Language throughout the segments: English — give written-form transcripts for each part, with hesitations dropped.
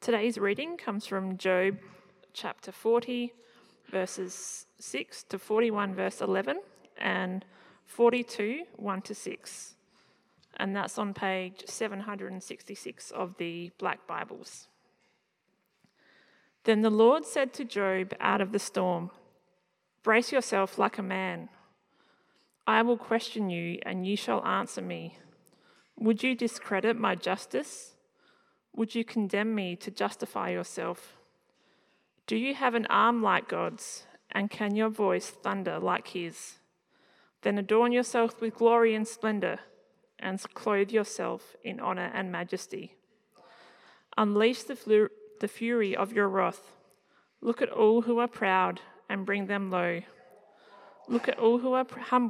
Today's reading comes from Job chapter 40, verses 6 to 41, verse 11, and 42, 1 to 6. And that's on page 766 of the Black Bibles. Then the Lord said to Job out of the storm, "Brace yourself like a man. I will question you, and you shall answer me. Would you discredit my justice? Would you condemn me to justify yourself? Do you have an arm like God's, and can your voice thunder like his? Then adorn yourself with glory and splendor, and clothe yourself in honor and majesty. Unleash the fury of your wrath. Look at all who are proud and bring them low. Look at all who are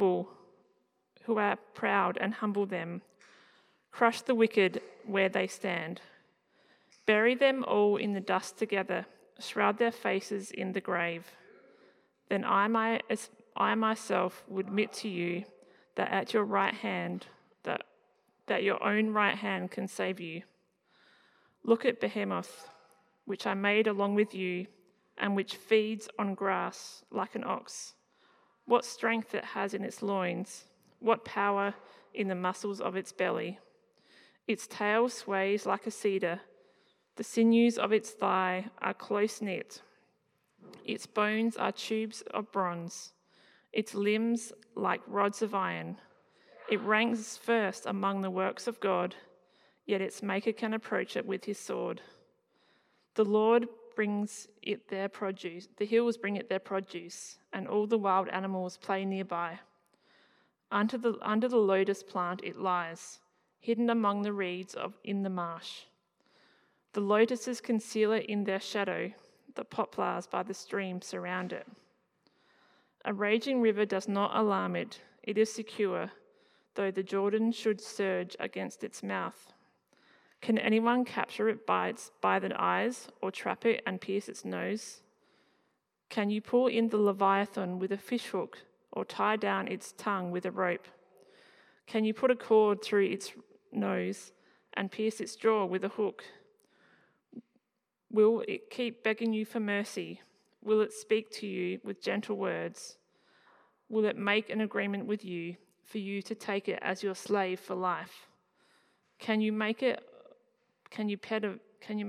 proud and humble them. Crush the wicked where they stand. Bury them all in the dust together, shroud their faces in the grave. Then I myself would admit to you that at your right hand, that your own right hand can save you. Look at Behemoth, which I made along with you, and which feeds on grass like an ox. What strength it has in its loins, what power in the muscles of its belly. Its tail sways like a cedar. The sinews of its thigh are close knit. Its bones are tubes of bronze. Its limbs like rods of iron. It ranks first among the works of God, yet its maker can approach it with his sword. The Lord brings it their produce. The hills bring it their produce, and all the wild animals play nearby. Under the lotus plant it lies, hidden among the reeds in the marsh. The lotuses conceal it in their shadow. The poplars by the stream surround it. A raging river does not alarm it. It is secure, though the Jordan should surge against its mouth. Can anyone capture it by the eyes, or trap it and pierce its nose? Can you pull in the Leviathan with a fishhook, or tie down its tongue with a rope? Can you put a cord through its nose and pierce its jaw with a hook? Will it keep begging you for mercy? Will it speak to you with gentle words? Will it make an agreement with you for you to take it as your slave for life? Can you make a pet of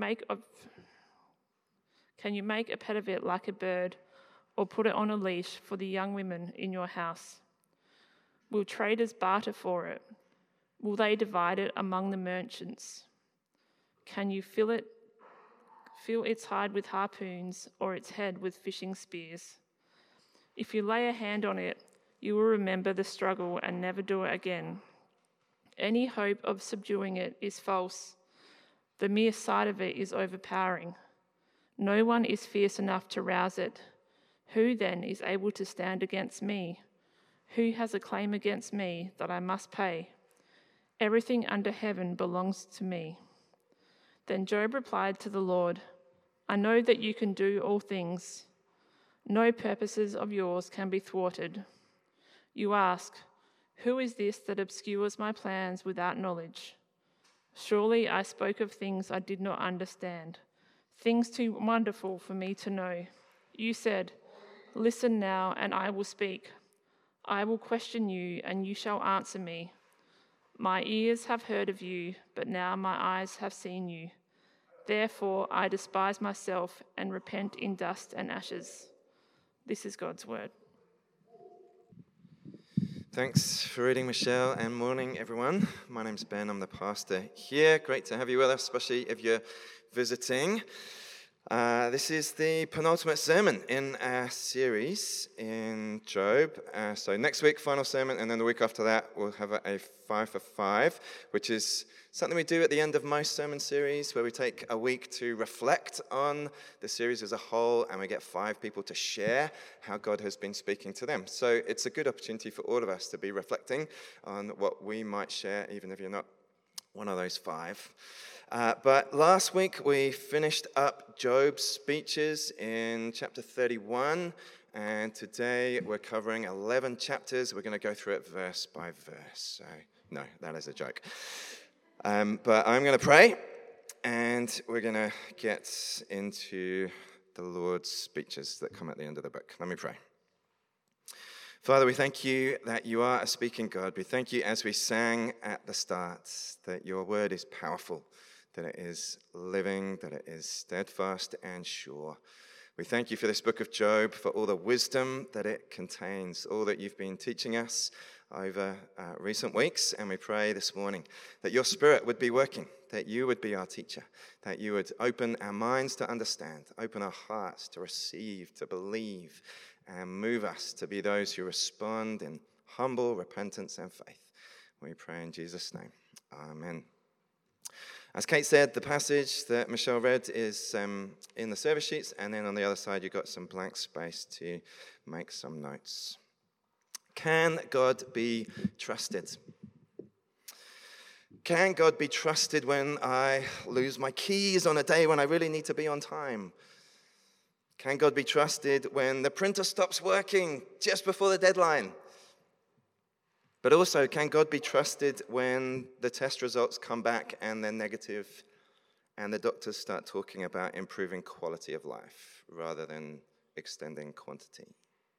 it like a bird, or put it on a leash for the young women in your house? Will traders barter for it? Will they divide it among the merchants? Can you fill its hide with harpoons, or its head with fishing spears? If you lay a hand on it, you will remember the struggle and never do it again. Any hope of subduing it is false. The mere sight of it is overpowering. No one is fierce enough to rouse it. Who then is able to stand against me? Who has a claim against me that I must pay? Everything under heaven belongs to me." Then Job replied to the Lord, "I know that you can do all things. No purposes of yours can be thwarted. You ask, 'Who is this that obscures my plans without knowledge?' Surely I spoke of things I did not understand, things too wonderful for me to know. You said, 'Listen now, and I will speak. I will question you, and you shall answer me.' My ears have heard of you, but now my eyes have seen you. Therefore I despise myself and repent in dust and ashes." This is God's word. Thanks for reading, Michelle, and morning, everyone. My name's Ben. I'm the pastor here. Great to have you with us, especially if you're visiting. This is the penultimate sermon in our series in Job. So next week, final sermon, and then the week after that, we'll have a 5 for 5, which is something we do at the end of most sermon series, where we take a week to reflect on the series as a whole, and we get 5 people to share how God has been speaking to them. So it's a good opportunity for all of us to be reflecting on what we might share, even if you're not one of those 5. But last week we finished up Job's speeches in chapter 31, and today we're covering 11 chapters. We're going to go through it verse by verse. So, no, that is a joke. But I'm going to pray, and we're going to get into the Lord's speeches that come at the end of the book. Let me pray. Father, we thank you that you are a speaking God. We thank you, as we sang at the start, that your word is powerful, that it is living, that it is steadfast and sure. We thank you for this book of Job, for all the wisdom that it contains, all that you've been teaching us over recent weeks, and we pray this morning that your Spirit would be working, that you would be our teacher, that you would open our minds to understand, open our hearts to receive, to believe, and move us to be those who respond in humble repentance and faith. We pray in Jesus' name. Amen. As Kate said, the passage that Michelle read is in the service sheets, and then on the other side you've got some blank space to make some notes. Can God be trusted? Can God be trusted when I lose my keys on a day when I really need to be on time? Can God be trusted when the printer stops working just before the deadline? But also, can God be trusted when the test results come back and they're negative and the doctors start talking about improving quality of life rather than extending quantity?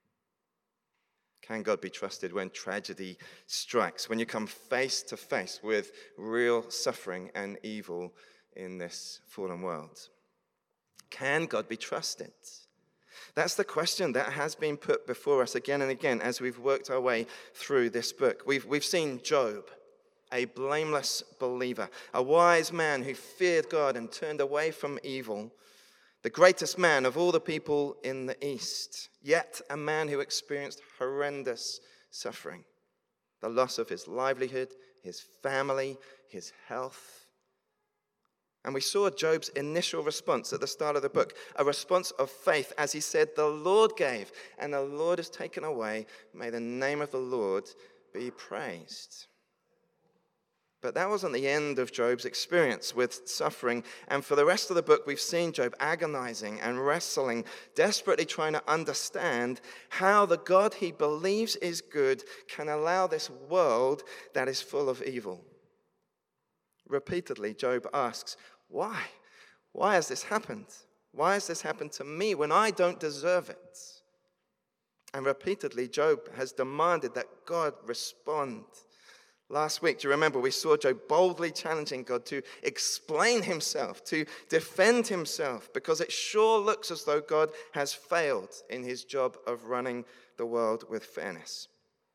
Can God be trusted when tragedy strikes, when you come face to face with real suffering and evil in this fallen world? Can God be trusted? That's the question that has been put before us again and again as we've worked our way through this book. We've seen Job, a blameless believer, a wise man who feared God and turned away from evil, the greatest man of all the people in the East, yet a man who experienced horrendous suffering, the loss of his livelihood, his family, his health. And we saw Job's initial response at the start of the book, a response of faith as he said, "The Lord gave, and the Lord has taken away. May the name of the Lord be praised." But that wasn't the end of Job's experience with suffering. And for the rest of the book, we've seen Job agonizing and wrestling, desperately trying to understand how the God he believes is good can allow this world that is full of evil. Repeatedly, Job asks, why? Why has this happened? Why has this happened to me when I don't deserve it? And repeatedly, Job has demanded that God respond. Last week, do you remember, we saw Job boldly challenging God to explain himself, to defend himself, because it sure looks as though God has failed in his job of running the world with fairness.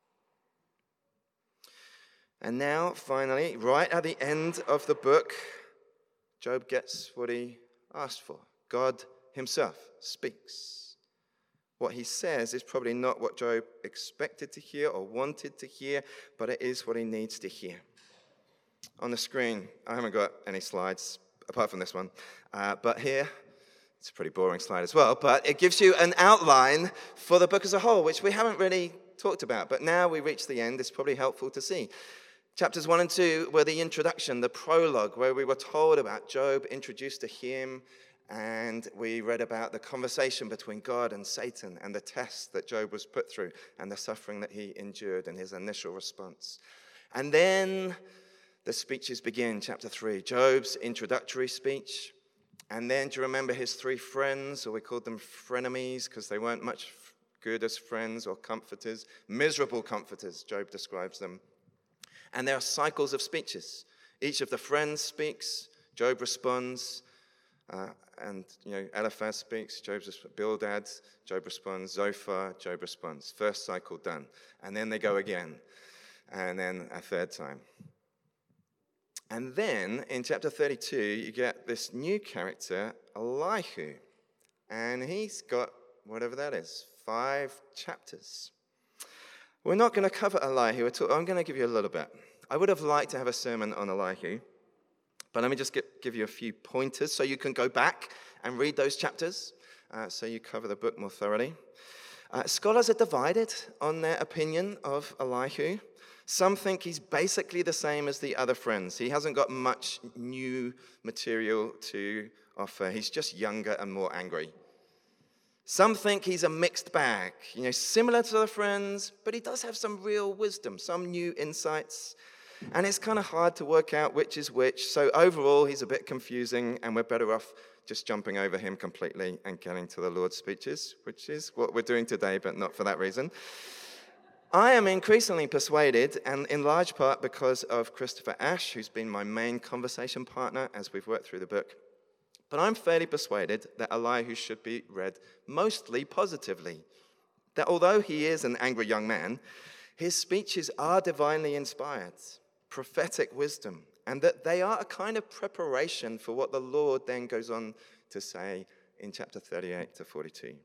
And now, finally, right at the end of the book, Job gets what he asked for. God himself speaks. What he says is probably not what Job expected to hear or wanted to hear, but it is what he needs to hear. On the screen, I haven't got any slides apart from this one, but here, it's a pretty boring slide as well, but it gives you an outline for the book as a whole, which we haven't really talked about, but now we reach the end, it's probably helpful to see. Chapters 1 and 2 were the introduction, the prologue, where we were told about Job, introduced to him, and we read about the conversation between God and Satan and the test that Job was put through and the suffering that he endured and his initial response. And then the speeches begin, chapter 3, Job's introductory speech. And then, do you remember his three friends, or we called them frenemies because they weren't much good as friends or comforters, miserable comforters, Job describes them. And there are cycles of speeches. Each of the friends speaks, Job responds, and Eliphaz speaks, Bildad, Job responds, Zophar, Job responds. First cycle done. And then they go again, and then a third time. And then in chapter 32, you get this new character, Elihu. And he's got whatever that is, 5 chapters. We're not going to cover Elihu at all. I'm going to give you a little bit. I would have liked to have a sermon on Elihu, but let me just give you a few pointers so you can go back and read those chapters so you cover the book more thoroughly. Scholars are divided on their opinion of Elihu. Some think he's basically the same as the other friends. He hasn't got much new material to offer. He's just younger and more angry. Some think he's a mixed bag, similar to the friends, but he does have some real wisdom, some new insights. And it's kind of hard to work out which is which. So overall, he's a bit confusing, and we're better off just jumping over him completely and getting to the Lord's speeches, which is what we're doing today, but not for that reason. I am increasingly persuaded, and in large part because of Christopher Ash, who's been my main conversation partner as we've worked through the book, but I'm fairly persuaded that Elihu should be read mostly positively. That although he is an angry young man, his speeches are divinely inspired, prophetic wisdom, and that they are a kind of preparation for what the Lord then goes on to say in chapter 38 to 42.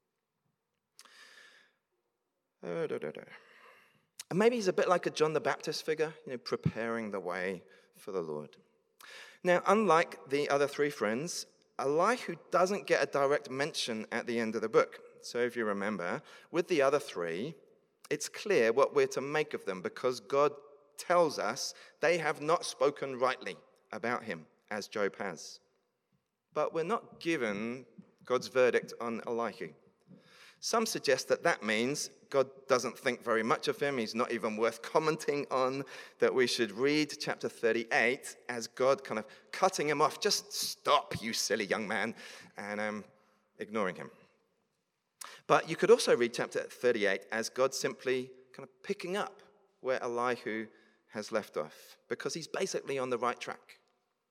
And maybe he's a bit like a John the Baptist figure, preparing the way for the Lord. Now, unlike the other three friends, Elihu doesn't get a direct mention at the end of the book. So if you remember, with the other three, it's clear what we're to make of them because God tells us they have not spoken rightly about him, as Job has. But we're not given God's verdict on Elihu. Some suggest that means God doesn't think very much of him. He's not even worth commenting on, that we should read chapter 38 as God kind of cutting him off. Just stop, you silly young man, and ignoring him. But you could also read chapter 38 as God simply kind of picking up where Elihu has left off, because he's basically on the right track.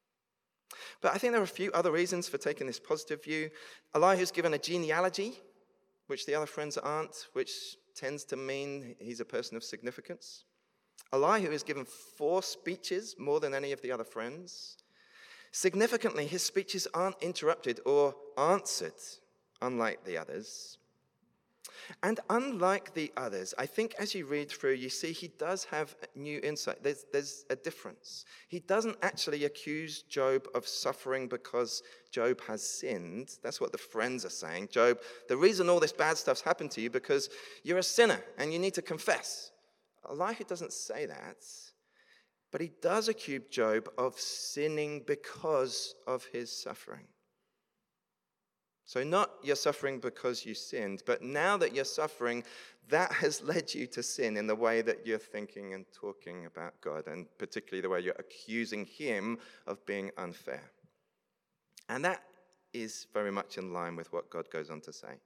But I think there are a few other reasons for taking this positive view. Elihu's given a genealogy, which the other friends aren't, which tends to mean he's a person of significance. Elihu is given 4 speeches, more than any of the other friends. Significantly, his speeches aren't interrupted or answered, unlike the others. And unlike the others, I think as you read through, you see he does have new insight. There's a difference. He doesn't actually accuse Job of suffering because Job has sinned. That's what the friends are saying. Job, the reason all this bad stuff's happened to you because you're a sinner and you need to confess. Elihu doesn't say that, but he does accuse Job of sinning because of his suffering. So not you're suffering because you sinned, but now that you're suffering, that has led you to sin in the way that you're thinking and talking about God, and particularly the way you're accusing him of being unfair. And that is very much in line with what God goes on to say.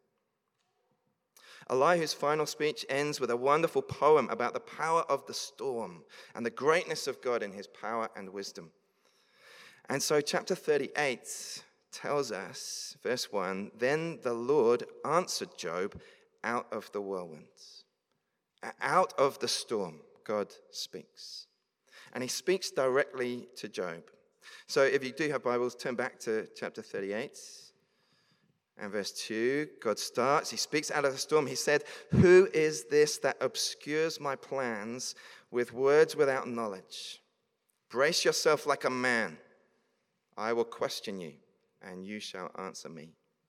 Elihu's final speech ends with a wonderful poem about the power of the storm and the greatness of God in his power and wisdom. And so chapter 38 tells us, verse 1, then the Lord answered Job out of the whirlwinds. Out of the storm, God speaks. And he speaks directly to Job. So if you do have Bibles, turn back to chapter 38 and verse 2. God starts, he speaks out of the storm. He said, who is this that obscures my plans with words without knowledge? Brace yourself like a man. I will question you, and you shall answer me.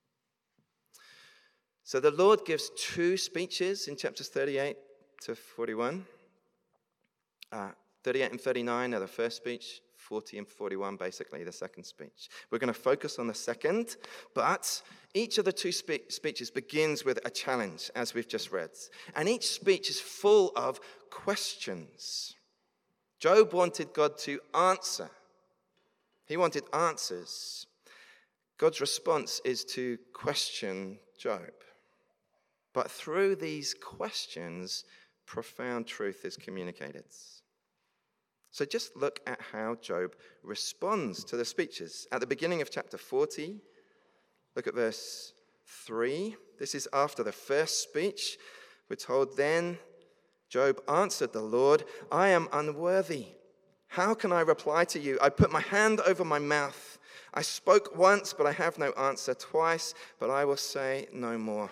So the Lord gives 2 speeches in chapters 38 to 41. 38 and 39 are the first speech, 40 and 41 basically the second speech. We're going to focus on the second, but each of the 2 speeches begins with a challenge, as we've just read. And each speech is full of questions. Job wanted God to answer. He wanted answers. God's response is to question Job. But through these questions, profound truth is communicated. So just look at how Job responds to the speeches. At the beginning of chapter 40, look at verse 3. This is after the first speech. We're told, then Job answered the Lord, I am unworthy. How can I reply to you? I put my hand over my mouth. I spoke once, but I have no answer. Twice, but I will say no more.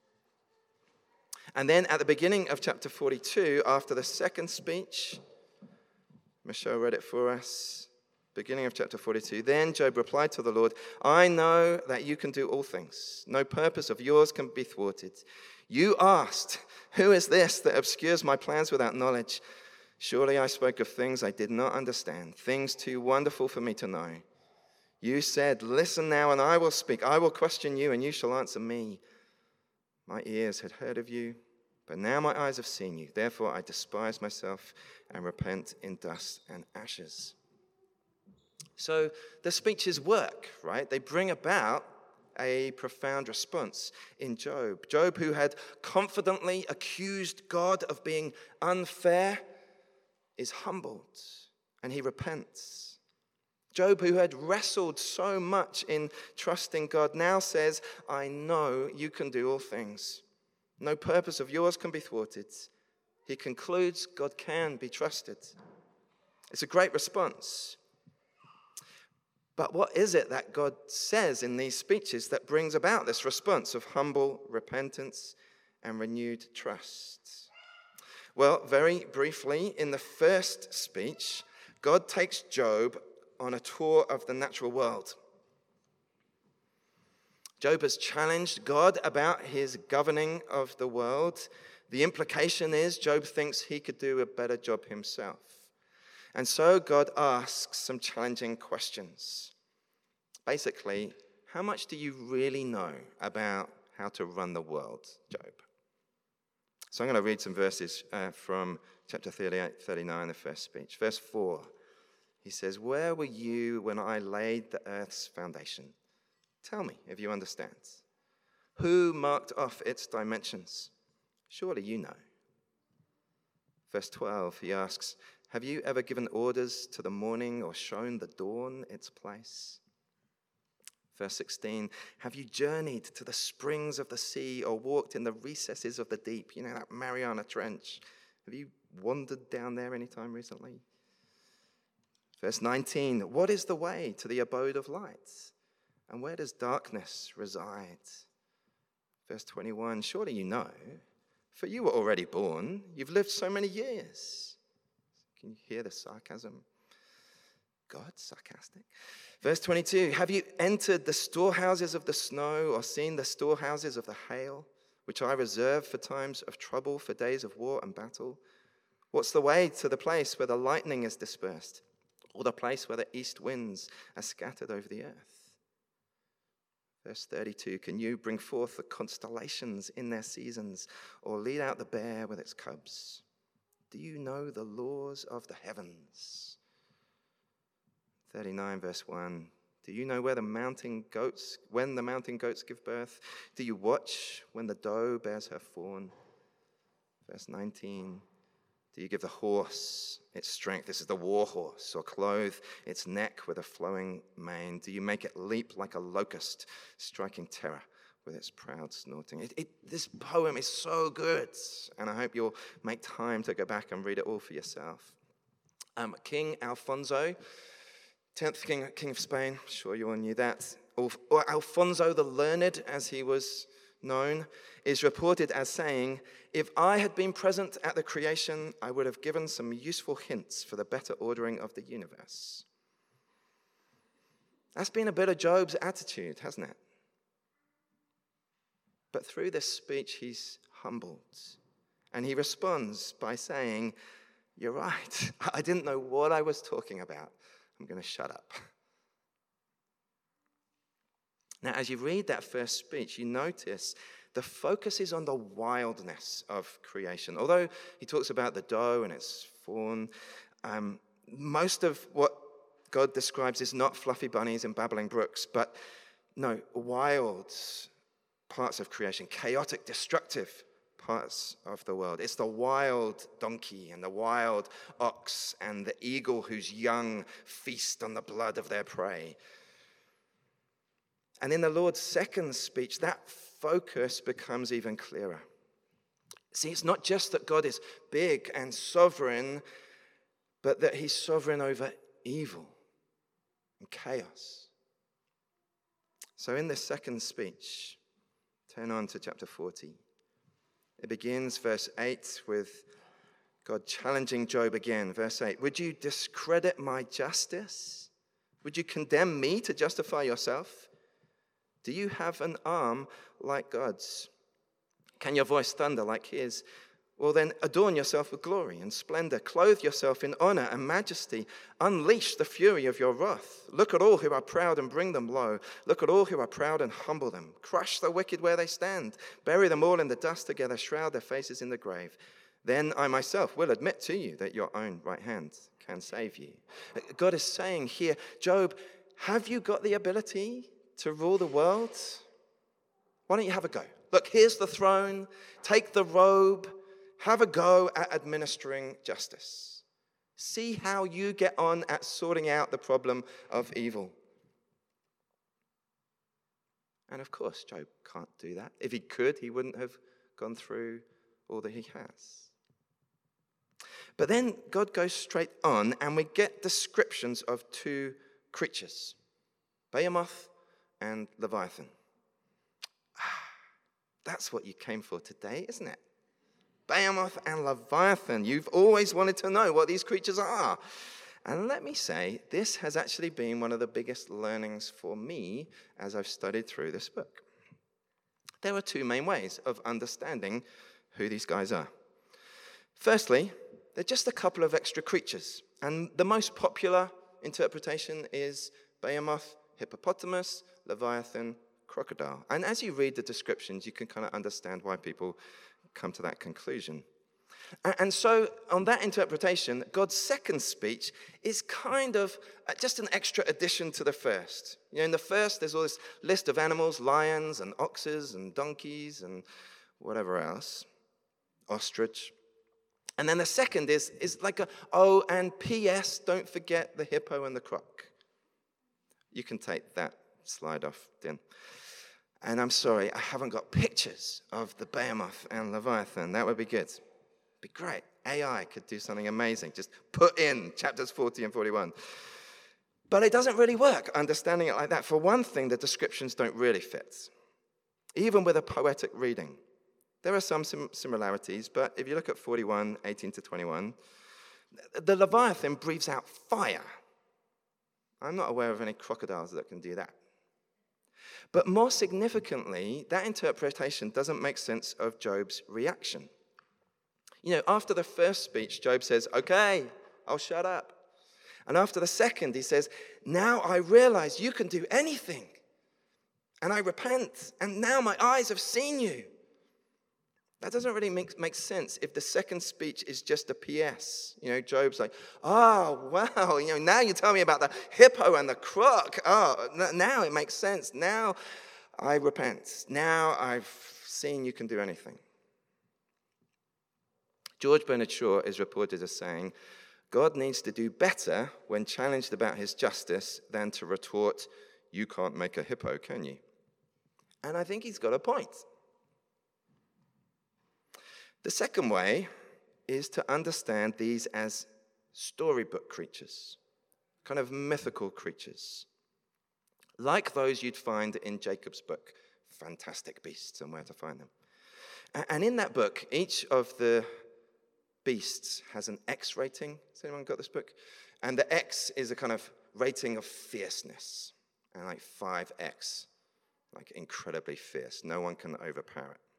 And then at the beginning of chapter 42, after the second speech, Michelle read it for us, beginning of chapter 42. Then Job replied to the Lord, I know that you can do all things. No purpose of yours can be thwarted. You asked, who is this that obscures my plans without knowledge? Surely I spoke of things I did not understand, things too wonderful for me to know. You said, listen now and I will speak. I will question you and you shall answer me. My ears had heard of you, But now my eyes have seen you. Therefore I despise myself and repent in dust and ashes. So the speeches work, right? They bring about a profound response in Job. Job, who had confidently accused God of being unfair, is humbled and he repents. Job, who had wrestled so much in trusting God, now says, I know you can do all things. No purpose of yours can be thwarted. He concludes God can be trusted. It's a great response. But what is it that God says in these speeches that brings about this response of humble repentance and renewed trust? Well, very briefly, in the first speech, God takes Job on a tour of the natural world. Job has challenged God about his governing of the world. The implication is Job thinks he could do a better job himself. And so God asks some challenging questions. Basically, how much do you really know about how to run the world, Job? So I'm going to read some verses from chapter 38, 39, the first speech. Verse 4, he says, where were you when I laid the earth's foundation? Tell me if you understand. Who marked off its dimensions? Surely you know. Verse 12, he asks, have you ever given orders to the morning or shown the dawn its place? Verse 16, have you journeyed to the springs of the sea or walked in the recesses of the deep? You know, that Mariana Trench. Have you wandered down there anytime recently? Verse 19, what is the way to the abode of light? And where does darkness reside? Verse 21, surely you know, for you were already born. You've lived so many years. Can you hear the sarcasm? God, sarcastic. Verse 22, have you entered the storehouses of the snow or seen the storehouses of the hail, which I reserve for times of trouble, for days of war and battle? What's the way to the place where the lightning is dispersed, or the place where the east winds are scattered over the earth? Verse 32, can you bring forth the constellations in their seasons, or lead out the bear with its cubs? Do you know the laws of the heavens? 39 verse 1, do you know when the mountain goats give birth? Do you watch when the doe bears her fawn? Verse 19, do you give the horse its strength? This is the war horse, or clothe its neck with a flowing mane? Do you make it leap like a locust, striking terror with its proud snorting? This poem is so good, and I hope you'll make time to go back and read it all for yourself. King Alfonso, 10th king of Spain, I'm sure you all knew that, or Alfonso the Learned, as he was known, is reported as saying, if I had been present at the creation, I would have given some useful hints for the better ordering of the universe. That's been a bit of Job's attitude, hasn't it? But through this speech, he's humbled. And he responds by saying, you're right, I didn't know what I was talking about. I'm going to shut up. Now, as you read that first speech, you notice the focus is on the wildness of creation. Although he talks about the doe and its fawn, most of what God describes is not fluffy bunnies and babbling brooks, but no, wild parts of creation, chaotic, destructive parts of the world. It's the wild donkey and the wild ox and the eagle whose young feast on the blood of their prey. And in the Lord's second speech, that focus becomes even clearer. See, it's not just that God is big and sovereign, but that he's sovereign over evil and chaos. So in this second speech, turn on to chapter 40. It begins, verse 8, with God challenging Job again. Verse 8, would you discredit my justice? Would you condemn me to justify yourself? Do you have an arm like God's? Can your voice thunder like his? Well, then adorn yourself with glory and splendor. Clothe yourself in honor and majesty. Unleash the fury of your wrath. Look at all who are proud and bring them low. Look at all who are proud and humble them. Crush the wicked where they stand. Bury them all in the dust together. Shroud their faces in the grave. Then I myself will admit to you that your own right hand can save you. God is saying here, Job, have you got the ability to rule the world? Why don't you have a go? Look, here's the throne. Take the robe. Have a go at administering justice. See how you get on at sorting out the problem of evil. And of course, Job can't do that. If he could, he wouldn't have gone through all that he has. But then God goes straight on, and we get descriptions of two creatures, Behemoth and Leviathan. That's what you came for today, isn't it? Behemoth and Leviathan. You've always wanted to know what these creatures are. And let me say, this has actually been one of the biggest learnings for me as I've studied through this book. There are two main ways of understanding who these guys are. Firstly, they're just a couple of extra creatures. And the most popular interpretation is Behemoth, hippopotamus, Leviathan, crocodile. And as you read the descriptions, you can kind of understand why people come to that conclusion. And so on that interpretation, God's second speech is kind of just an extra addition to the first. You know, in the first, there's all this list of animals, lions and oxes and donkeys and whatever else, ostrich. And then the second is like and P.S., don't forget the hippo and the croc. You can take that slide off, Din. And I'm sorry, I haven't got pictures of the Behemoth and Leviathan. That would be good. Be great. AI could do something amazing. Just put in chapters 40 and 41. But it doesn't really work, understanding it like that. For one thing, the descriptions don't really fit, even with a poetic reading. There are some similarities, but if you look at 41, 18 to 21, the Leviathan breathes out fire. I'm not aware of any crocodiles that can do that. But more significantly, that interpretation doesn't make sense of Job's reaction. You know, after the first speech, Job says, okay, I'll shut up. And after the second, he says, now I realize you can do anything. And I repent. And now my eyes have seen you. That doesn't really make sense if the second speech is just a PS. You know, Job's like, oh, wow, you know, now you tell me about the hippo and the croc. Oh, now it makes sense. Now I repent. Now I've seen you can do anything. George Bernard Shaw is reported as saying, God needs to do better when challenged about his justice than to retort, you can't make a hippo, can you? And I think he's got a point. The second way is to understand these as storybook creatures, kind of mythical creatures, like those you'd find in Jacob's book, Fantastic Beasts and Where to Find Them. And in that book, each of the beasts has an X rating. Has anyone got this book? And the X is a kind of rating of fierceness, and like 5X, like incredibly fierce. No one can overpower it.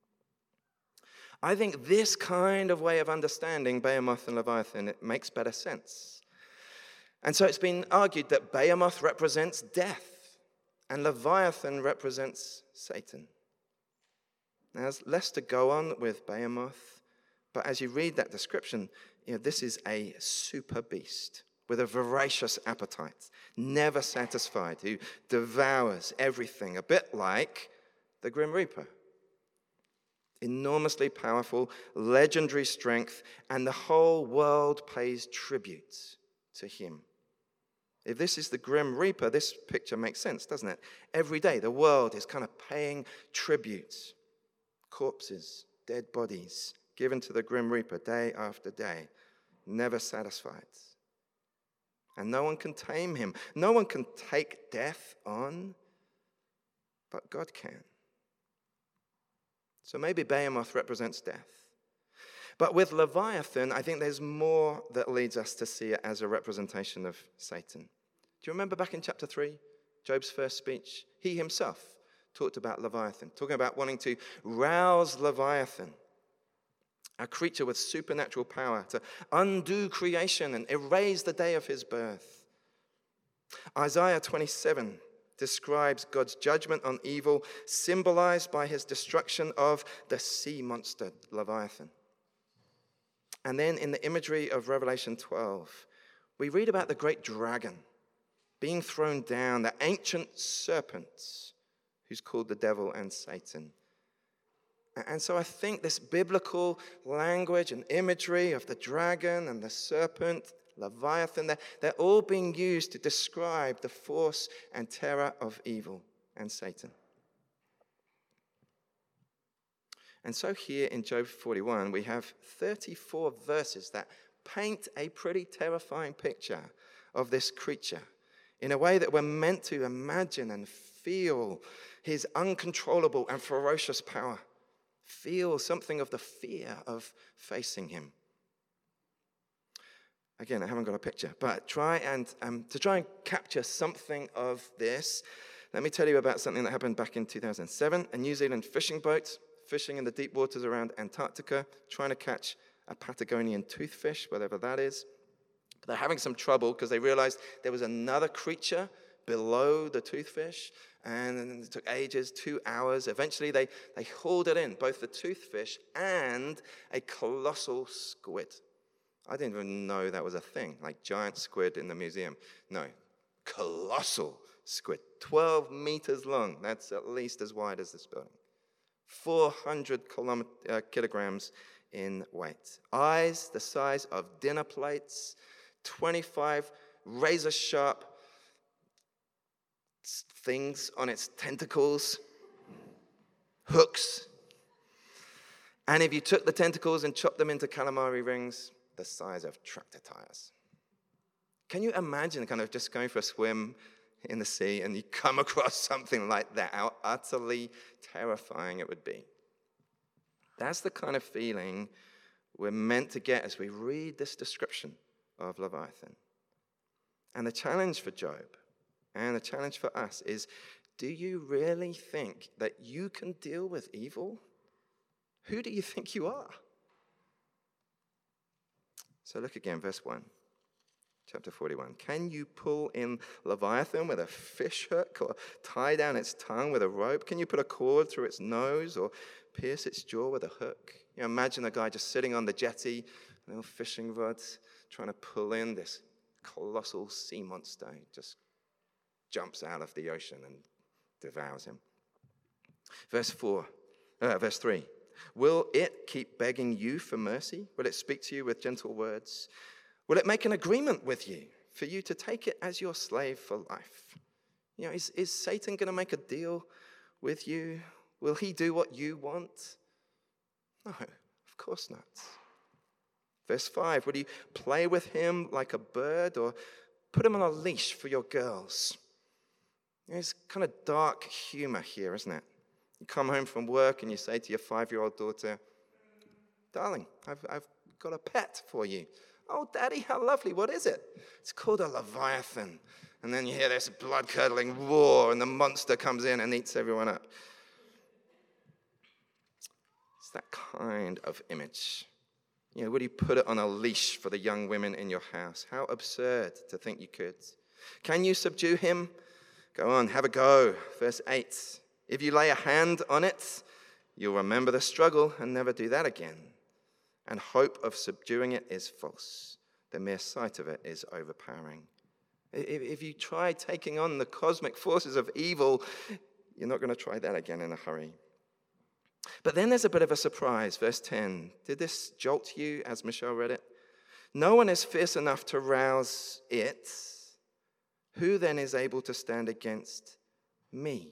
I think this kind of way of understanding Behemoth and Leviathan, it makes better sense. And so it's been argued that Behemoth represents death and Leviathan represents Satan. Now, there's less to go on with Behemoth, but as you read that description, you know, this is a super beast with a voracious appetite, never satisfied, who devours everything, a bit like the Grim Reaper. Enormously powerful, legendary strength, and the whole world pays tribute to him. If this is the Grim Reaper, this picture makes sense, doesn't it? Every day, the world is kind of paying tribute. Corpses, dead bodies, given to the Grim Reaper day after day, never satisfied. And no one can tame him. No one can take death on, but God can. So maybe Behemoth represents death. But with Leviathan, I think there's more that leads us to see it as a representation of Satan. Do you remember back in chapter 3, Job's first speech? He himself talked about Leviathan, talking about wanting to rouse Leviathan. a creature with supernatural power to undo creation and erase the day of his birth. Isaiah 27 describes God's judgment on evil, symbolized by his destruction of the sea monster, Leviathan. And then in the imagery of Revelation 12, we read about the great dragon being thrown down, the ancient serpent who's called the devil and Satan. And so I think this biblical language and imagery of the dragon and the serpent, Leviathan, they're all being used to describe the force and terror of evil and Satan. And so here in Job 41, we have 34 verses that paint a pretty terrifying picture of this creature in a way that we're meant to imagine and feel his uncontrollable and ferocious power. Feel something of the fear of facing him. Again, I haven't got a picture, but to try and capture something of this, let me tell you about something that happened back in 2007. A New Zealand fishing boat fishing in the deep waters around Antarctica, trying to catch a Patagonian toothfish, whatever that is. But they're having some trouble because they realized there was another creature below the toothfish, and it took ages, 2 hours. Eventually, they hauled it in, both the toothfish and a colossal squid. I didn't even know that was a thing, like giant squid in the museum. No, colossal squid, 12 meters long. That's at least as wide as this building. 400 kilograms in weight. Eyes the size of dinner plates, 25 razor-sharp things on its tentacles, hooks. And if you took the tentacles and chopped them into calamari rings, the size of tractor tires. Can you imagine kind of just going for a swim in the sea and you come across something like that? How utterly terrifying it would be. That's the kind of feeling we're meant to get as we read this description of Leviathan. And the challenge for Job and the challenge for us is, do you really think that you can deal with evil? Who do you think you are? So look again, verse 1, chapter 41. Can you pull in Leviathan with a fish hook or tie down its tongue with a rope? Can you put a cord through its nose or pierce its jaw with a hook? You know, imagine a guy just sitting on the jetty, a little fishing rod, trying to pull in this colossal sea monster. He just jumps out of the ocean and devours him. Verse 3. Will it keep begging you for mercy? Will it speak to you with gentle words? Will it make an agreement with you for you to take it as your slave for life? You know, is Satan going to make a deal with you? Will he do what you want? No, of course not. Verse 5, will you play with him like a bird or put him on a leash for your girls? There's kind of dark humor here, isn't it? You come home from work and you say to your 5-year-old daughter, darling, I've got a pet for you. Oh, Daddy, how lovely. What is it? It's called a Leviathan. And then you hear this blood-curdling roar and the monster comes in and eats everyone up. It's that kind of image. You know, would you put it on a leash for the young women in your house? How absurd to think you could. Can you subdue him? Go on, have a go. Verse 8. If you lay a hand on it, you'll remember the struggle and never do that again. And hope of subduing it is false. The mere sight of it is overpowering. If you try taking on the cosmic forces of evil, you're not going to try that again in a hurry. But then there's a bit of a surprise. Verse 10. Did this jolt you as Michelle read it? No one is fierce enough to rouse it. Who then is able to stand against me?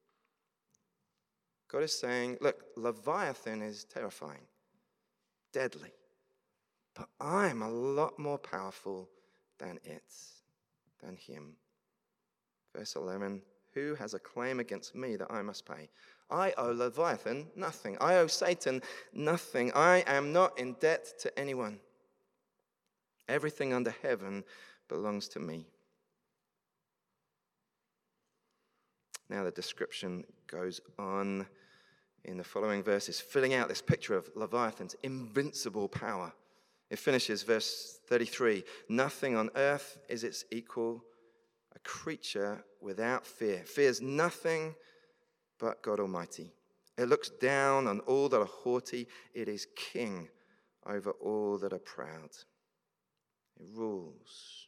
God is saying, look, Leviathan is terrifying, deadly, but I'm a lot more powerful than it, than him. Verse 11, who has a claim against me that I must pay? I owe Leviathan nothing. I owe Satan nothing. I am not in debt to anyone. Everything under heaven belongs to me. Now the description goes on. in the following verses, filling out this picture of Leviathan's invincible power. It finishes verse 33, nothing on earth is its equal, a creature without fear, fears nothing but God Almighty. It looks down on all that are haughty. It is king over all that are proud. It rules.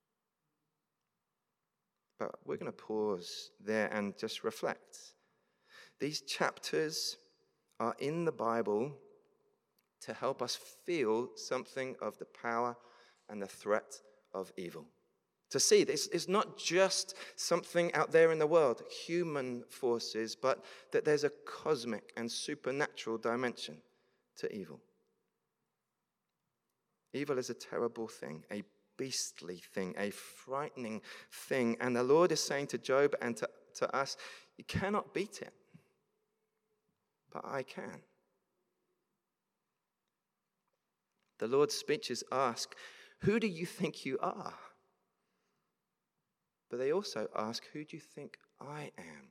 But we're going to pause there and just reflect. These chapters are in the Bible to help us feel something of the power and the threat of evil. To see this is not just something out there in the world, human forces, but that there's a cosmic and supernatural dimension to evil. Evil is a terrible thing, a beastly thing, a frightening thing. And the Lord is saying to Job and to us, you cannot beat it, but I can. The Lord's speeches ask, who do you think you are? But they also ask, who do you think I am?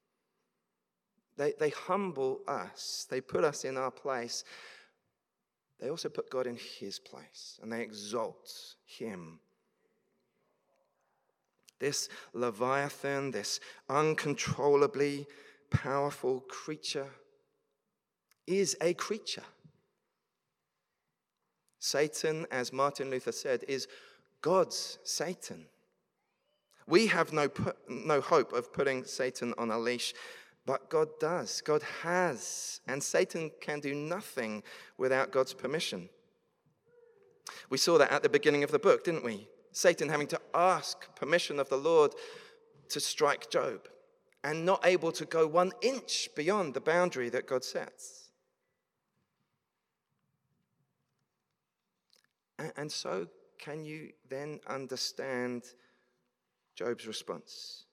They humble us. They put us in our place. They also put God in his place, and they exalt him. This Leviathan, this uncontrollably powerful creature, is a creature. Satan, as Martin Luther said, is God's Satan. We have no hope of putting Satan on a leash, but God does. God has. And Satan can do nothing without God's permission. We saw that at the beginning of the book, didn't we? Satan having to ask permission of the Lord to strike Job and not able to go 1 inch beyond the boundary that God sets. And so can you then understand Job's response?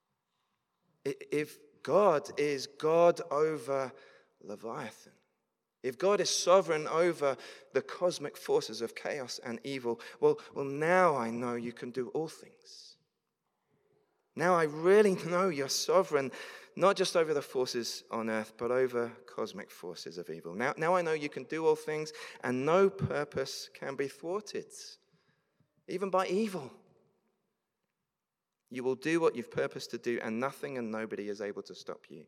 If God is God over Leviathan, if God is sovereign over the cosmic forces of chaos and evil, well, now I know you can do all things. Now I really know you're sovereign, not just over the forces on earth, but over cosmic forces of evil. Now I know you can do all things, and no purpose can be thwarted, even by evil. You will do what you've purposed to do, and nothing and nobody is able to stop you.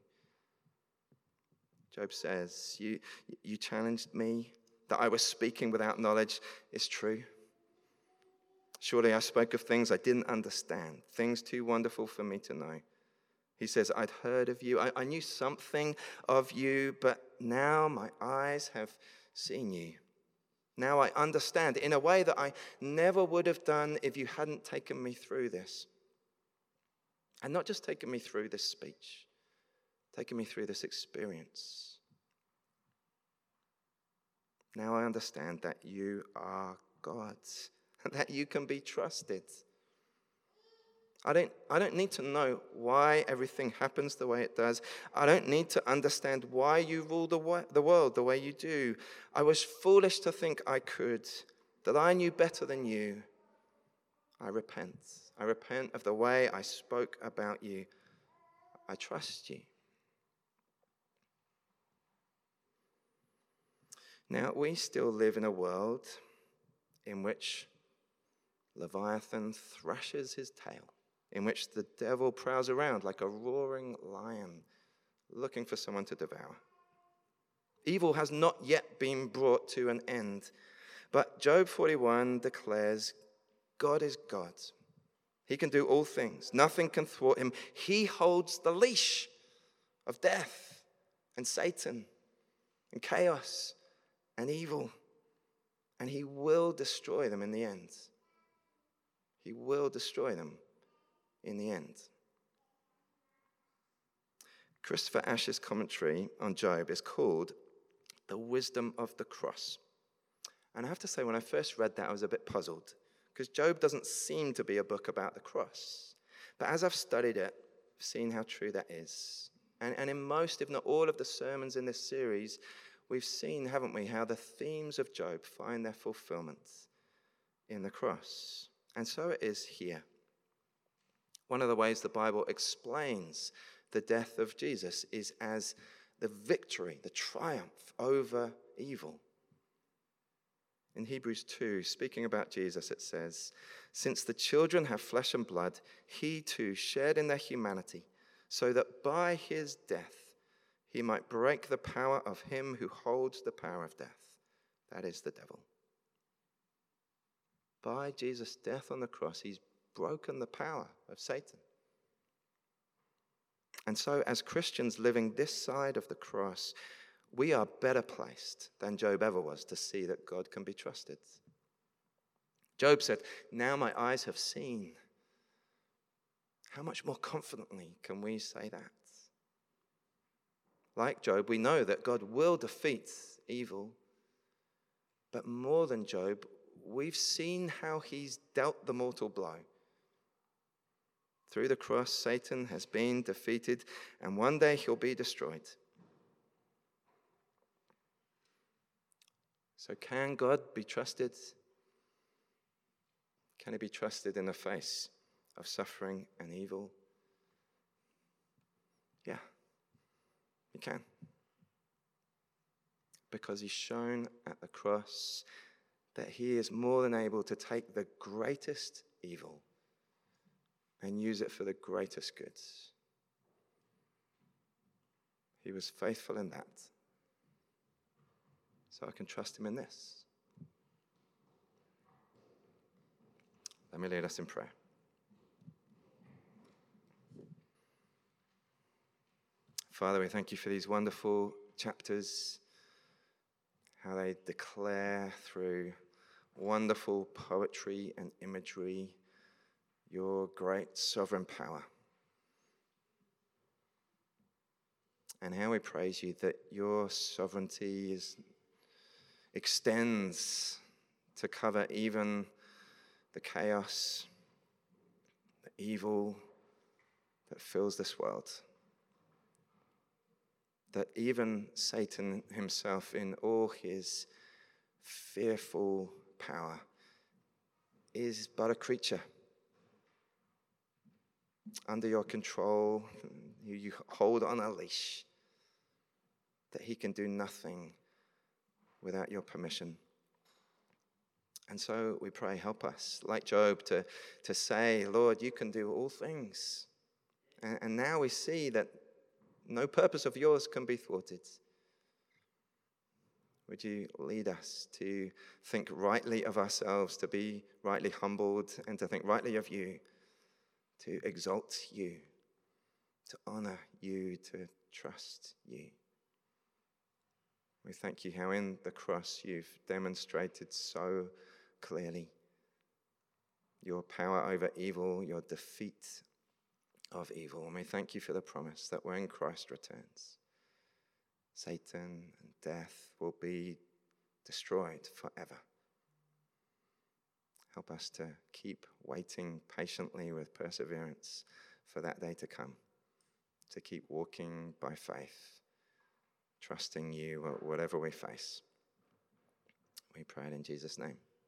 Job says, you challenged me that I was speaking without knowledge. It's true. Surely I spoke of things I didn't understand, things too wonderful for me to know. He says, I'd heard of you. I knew something of you, but now my eyes have seen you. Now I understand in a way that I never would have done if you hadn't taken me through this. And not just taken me through this speech, taken me through this experience. Now I understand that you are God, that you can be trusted. I don't need to know why everything happens the way it does. I don't need to understand why you rule the world the way you do. I was foolish to think I could, that I knew better than you. I repent. I repent of the way I spoke about you. I trust you. Now, we still live in a world in which Leviathan thrashes his tail, in which the devil prowls around like a roaring lion, looking for someone to devour. Evil has not yet been brought to an end, but Job 41 declares God is God. He can do all things. Nothing can thwart him. He holds the leash of death and Satan and chaos and evil, and he will destroy them in the end. He will destroy them in the end. Christopher Ash's commentary on Job is called The Wisdom of the Cross. And I have to say, when I first read that, I was a bit puzzled, because Job doesn't seem to be a book about the cross. But as I've studied it, I've seen how true that is. And in most, if not all, of the sermons in this series, we've seen, haven't we, how the themes of Job find their fulfillment in the cross. And so it is here. One of the ways the Bible explains the death of Jesus is as the victory, the triumph over evil. In Hebrews 2, speaking about Jesus, it says, "Since the children have flesh and blood, he too shared in their humanity, so that by his death he might break the power of him who holds the power of death, that is the devil." By Jesus' death on the cross, he's broken the power of Satan. And so, as Christians living this side of the cross, we are better placed than Job ever was to see that God can be trusted. Job said, "Now my eyes have seen." How much more confidently can we say that? Like Job, we know that God will defeat evil. But more than Job, we've seen how he's dealt the mortal blow. Through the cross, Satan has been defeated, and one day he'll be destroyed. So can God be trusted? Can he be trusted in the face of suffering and evil? Yeah, he can. Because he's shown at the cross that he is more than able to take the greatest evil and use it for the greatest goods. He was faithful in that. So I can trust him in this. Let me lead us in prayer. Father, we thank you for these wonderful chapters, how they declare through wonderful poetry and imagery your great sovereign power. And how we praise you that your sovereignty extends to cover even the chaos, the evil that fills this world. That even Satan himself, in all his fearful power, is but a creature under your control, who you hold on a leash, that he can do nothing without your permission. And so we pray, help us, like Job, to say, Lord, you can do all things. And now we see that no purpose of yours can be thwarted. Would you lead us to think rightly of ourselves, to be rightly humbled, and to think rightly of you, to exalt you, to honor you, to trust you. We thank you how in the cross you've demonstrated so clearly your power over evil, your defeat of evil. And we thank you for the promise that when Christ returns, Satan and death will be destroyed forever. Help us to keep waiting patiently with perseverance for that day to come, to keep walking by faith, trusting you whatever we face. We pray it in Jesus' name.